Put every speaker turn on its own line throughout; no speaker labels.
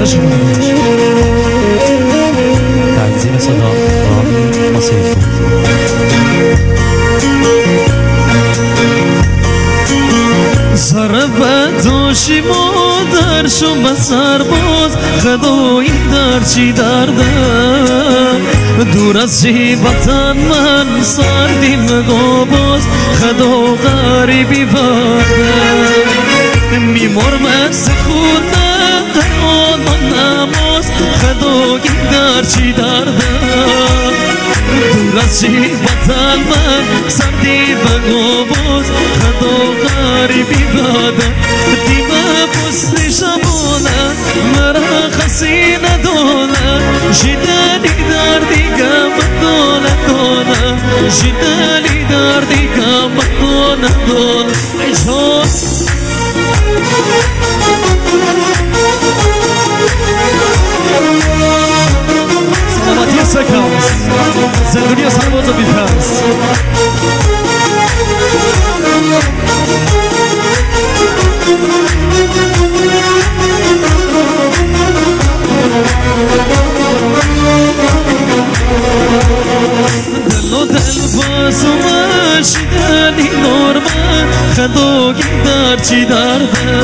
عشق منش تنظیم صدا رامی حسین ضربت داشی مادر شو به سرباز خدایی در چی درده دور از چی وطن من سردی مگا باز خدا غریبی برده میمار مست خود قرآن و نماز خدایی در چی درده دور از چی وطن من سردی مگا باز خدا غریبی برده دیمه پستی شبانه مرا خسی ندانه جدالی در دیگه مدانه دانه جدالی در دیگه مدانه دانه ای جان سلامتی سکرس زندگی سرباز و بیترس دل و دل باز و مشیدنی نورمه خداگی در چی درده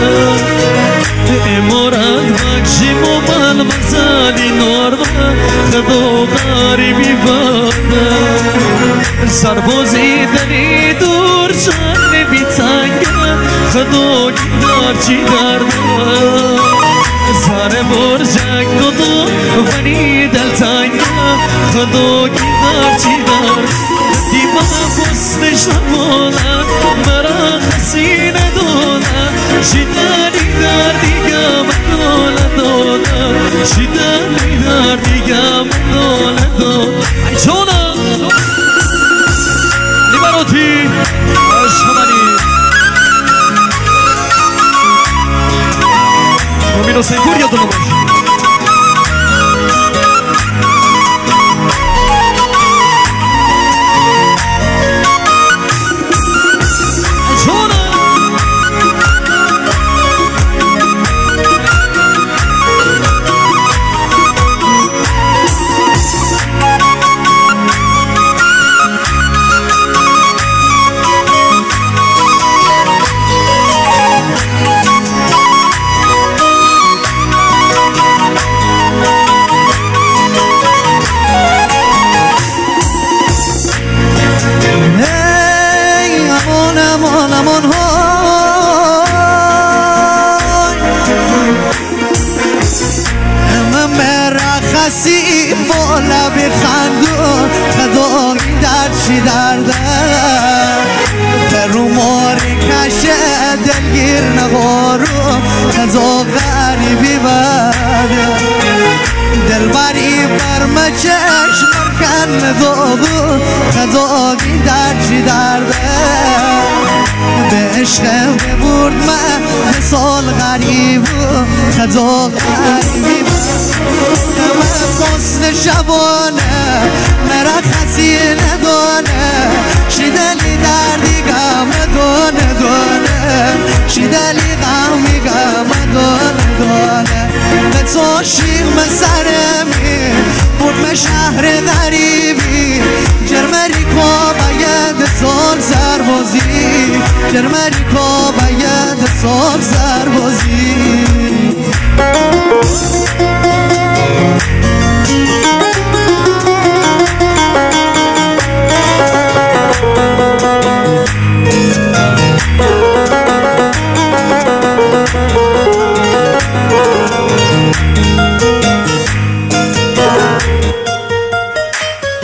امارت بکشی مومن مزدی نورمه خدا غریبی برده سربازی دلی دور جان بی تنگه خداگی در چی درده سر برجک دو ولی دل تنگه خداگی در چی درده دیمه پست شبانه مرا خسی ندانه شیدنی در دیگه مدانه دانه شیدنی در دیگه مدانه دانه ای جانم لیبراتی عشق منی امین حسین پور یادتون باشه
مرخصی بالا بخندو خدایی در چی درده در ماری کشه دلگیر نبارو خدا غریبی بده دلبری برمه چشم کن دادو خدایی در چی درده به عشق ببرد من مثال غریبو خدا غریبی حسن شبانه مرخصی ندانه شیدلی دردی غم دانه دانه شیدلی غمی غم دانه دانه به تو شیخ سرمی برم شهر غریبی جرمریکا باید سال سربازی جرمریکا باید سال سربازی